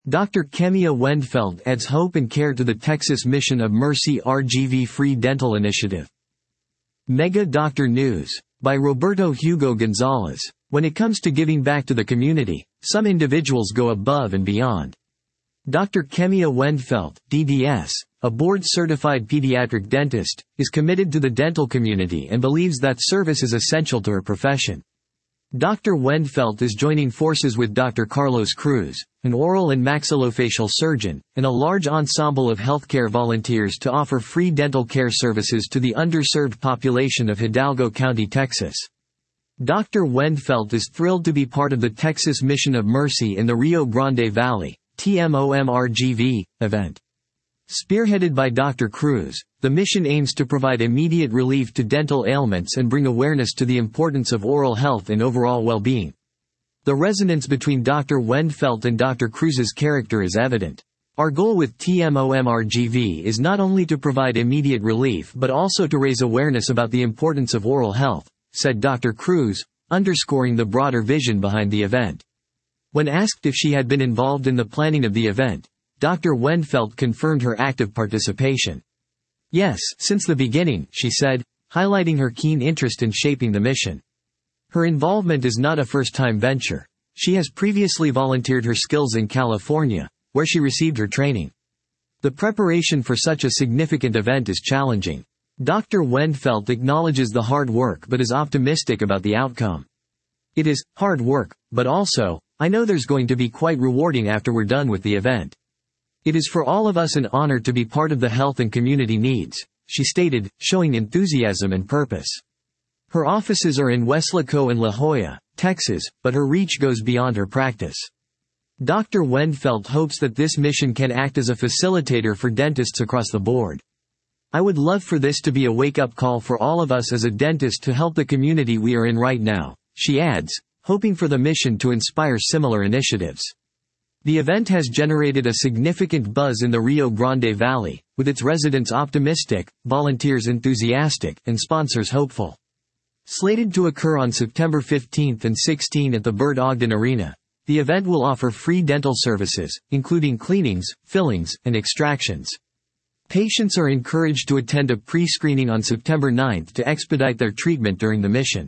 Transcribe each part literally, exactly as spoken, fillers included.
Doctor Kemia Wendfeld adds hope and care to the Texas Mission of Mercy R G V Free Dental Initiative. Mega Doctor News. By Roberto Hugo Gonzalez. When it comes to giving back to the community, some individuals go above and beyond. Doctor Kemia Wendfeld, D D S, a board-certified pediatric dentist, is committed to the dental community and believes that service is essential to her profession. Doctor Wendfeld is joining forces with Doctor Carlos Cruz, an oral and maxillofacial surgeon, and a large ensemble of healthcare volunteers to offer free dental care services to the underserved population of Hidalgo County, Texas. Doctor Wendfeld is thrilled to be part of the Texas Mission of Mercy in the Rio Grande Valley T M O M R G V event. Spearheaded by Doctor Cruz, the mission aims to provide immediate relief to dental ailments and bring awareness to the importance of oral health and overall well-being. The resonance between Doctor Wendfeld and Doctor Cruz's character is evident. Our goal with T M O M R G V is not only to provide immediate relief but also to raise awareness about the importance of oral health, said Doctor Cruz, underscoring the broader vision behind the event. When asked if she had been involved in the planning of the event, Doctor Wendfeld confirmed her active participation. Yes, since the beginning, she said, highlighting her keen interest in shaping the mission. Her involvement is not a first-time venture. She has previously volunteered her skills in California, where she received her training. The preparation for such a significant event is challenging. Doctor Wendfeld acknowledges the hard work but is optimistic about the outcome. It is hard work, but also, I know there's going to be quite rewarding after we're done with the event. It is for all of us an honor to be part of the health and community needs, she stated, showing enthusiasm and purpose. Her offices are in Weslaco and La Joya, Texas, but her reach goes beyond her practice. Doctor Wendfeld hopes that this mission can act as a facilitator for dentists across the board. I would love for this to be a wake-up call for all of us as a dentist to help the community we are in right now, she adds, hoping for the mission to inspire similar initiatives. The event has generated a significant buzz in the Rio Grande Valley, with its residents optimistic, volunteers enthusiastic, and sponsors hopeful. Slated to occur on September fifteenth and sixteenth at the Bert Ogden Arena, the event will offer free dental services, including cleanings, fillings, and extractions. Patients are encouraged to attend a pre-screening on September ninth to expedite their treatment during the mission.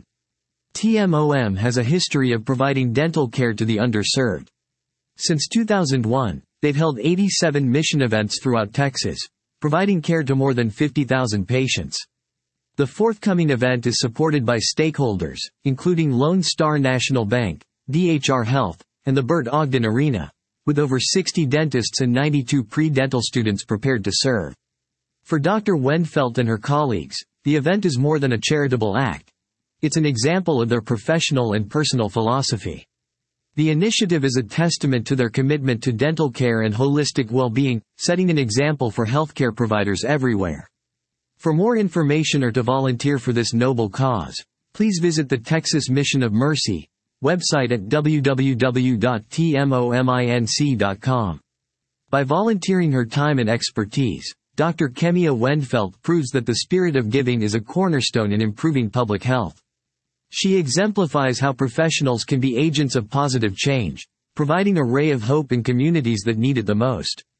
T M O M has a history of providing dental care to the underserved. Since two thousand one, they've held eighty-seven mission events throughout Texas, providing care to more than fifty thousand patients. The forthcoming event is supported by stakeholders, including Lone Star National Bank, D H R Health, and the Bert Ogden Arena, with over sixty dentists and ninety-two pre-dental students prepared to serve. For Doctor Wendfeld and her colleagues, the event is more than a charitable act. It's an example of their professional and personal philosophy. The initiative is a testament to their commitment to dental care and holistic well-being, setting an example for healthcare providers everywhere. For more information or to volunteer for this noble cause, please visit the Texas Mission of Mercy website at w w w dot t m o minc dot com. By volunteering her time and expertise, Doctor Kemia Wendfeld proves that the spirit of giving is a cornerstone in improving public health. She exemplifies how professionals can be agents of positive change, providing a ray of hope in communities that need it the most.